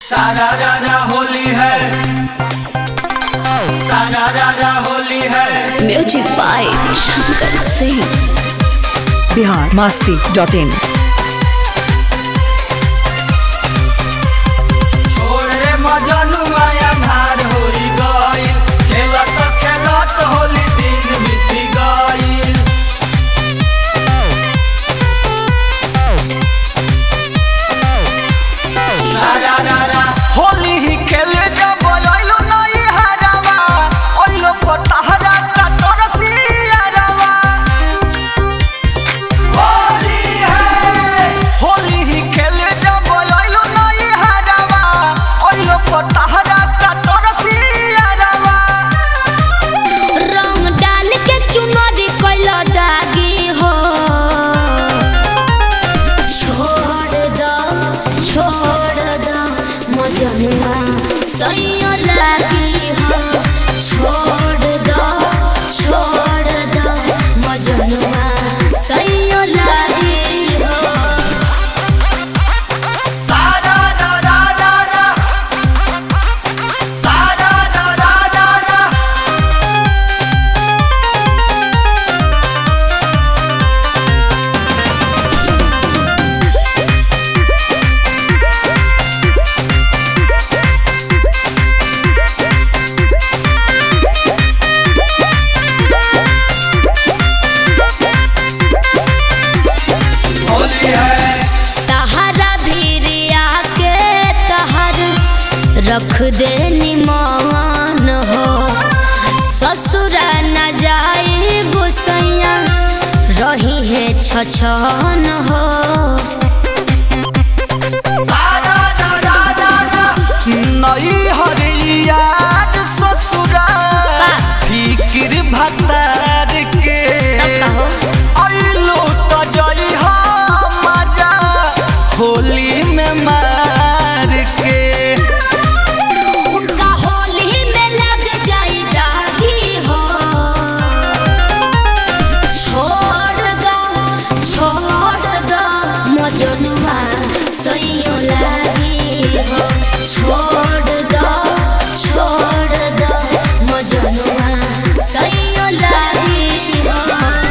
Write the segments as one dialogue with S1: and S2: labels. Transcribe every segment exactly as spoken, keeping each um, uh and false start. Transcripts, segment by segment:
S1: सारा रारा होली है, सारा रारा होली है।
S2: Music by Shankar Singh.
S3: Bihar Masti dot in.
S1: छोड़ रे मजनुआ अन्हार होई गइल, खेलत खेलत होली दिन बीती गइल। सारा रारा होली ही खेले जब आइलो नई हरावा, ओइलो पतहरा का तरसिया रावा। होली है होली ही खेले जब आइलो नई हरावा, ओइलो पतहरा का तरसिया रावा।
S4: रंग डाल के चुनरी कइलो दागी हो, छोड़ दो छोड़ दो मजनुआ सैया लागी हो। छोड़ दो छोड़ दो मजनुआ सैया लागी हो।
S1: सारा रारा रारा, सारा रारा रारा। होली है
S4: तहरा भिरिया के तहर रख दे निमान हो। ससुर न जाए गोसैया रही है छछन हो।
S1: सारा रारा रारा। नई हरिया ससुरा फिकिर भतार के
S4: तब कहो
S1: आइलो तो जई हा मजा होली में मार के।
S4: उनका होली में लग जाई दागी हो। छोड़ दो छोड़ दो मजनुआ सैया लागी हो। छोड़ दो छोड़ दो मजनुआ सैया लागी हो।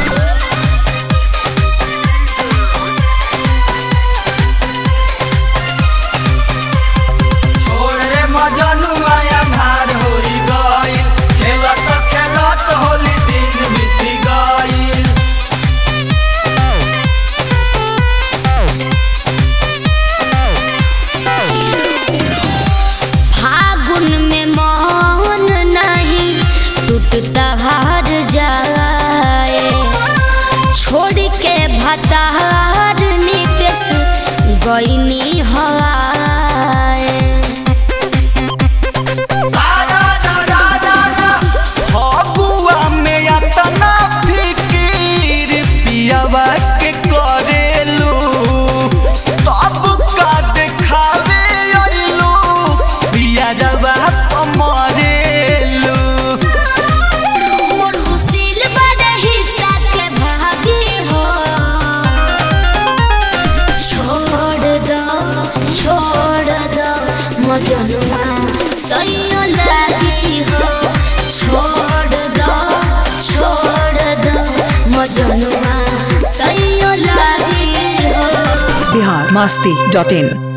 S1: छोड़ रे मजनुआ अन्हार होई गइल, खेलत खेलत होली दिन बीती गइल।
S4: फागुन में मन नहीं टूटता हार जाए। छोड़ के भतार नितेश गईनी हवाए।
S1: सारा रारा रारा। फगुआ में अतना फिकिर पियावा के करेलू, तब का देखावे आइलू पियावा पमरेलू।
S4: मोर सुशील बड़े हिस्सा के भागी हो। छोड़ दो छोड़ दो मजनुआ सैया लागी हो। छोड़ दो छोड़ दो मजनुआ सैया लागी हो।
S3: बिहार मस्ती डॉट इन।